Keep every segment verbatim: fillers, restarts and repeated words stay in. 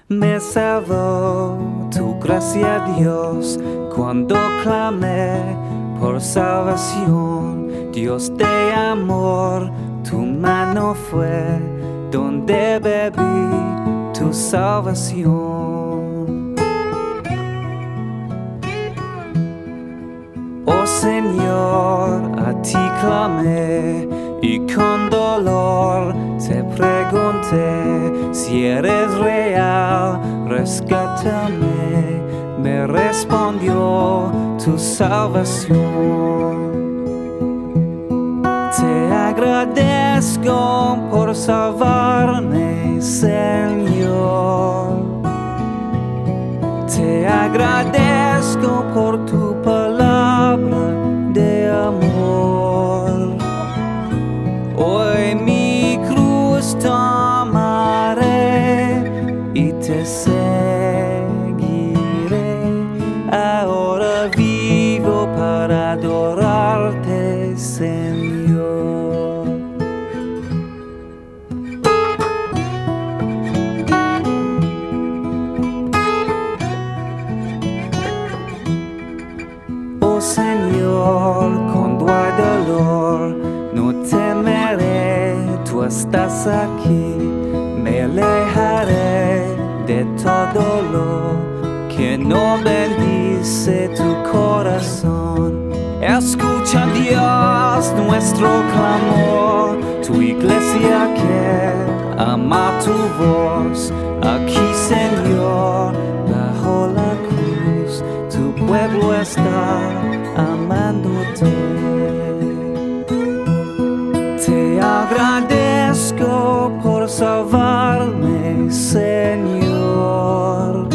Me salvó tu gracia, Dios, cuando clamé por salvación. Dios de amor, tu mano fue donde bebí tu salvación. Oh Señor, a ti clamé y con dolor te pregunté: si eres real, rescátame. Me respondió tu salvación. Te agradezco por salvarme, Señor. Te agradezco por tu palabra de amor. Hoy mi cruz tomaré y te seguiré. Ahora vivo para adorarte, Señor. Oh Señor, cuando hay dolor, no temeré, tú estás aquí. Me alejaré de todo lo que no bendice tu corazón. Escucha, Dios, nuestro clamor, tu iglesia que ama tu voz. Aquí, Señor, bajo la cruz, tu pueblo está amándote. Te agradezco por salvarme, Señor.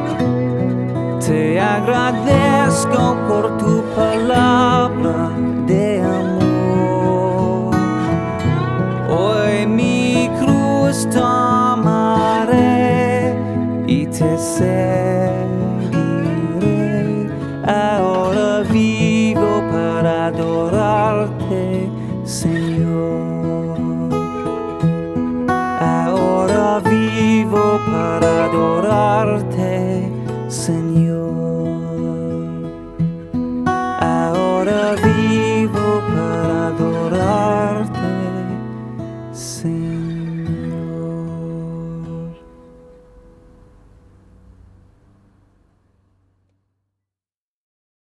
Te agradezco por tu palabra de amor. Hoy mi cruz tomaré y te seguiré. Ahora vivo para adorarte, Señor.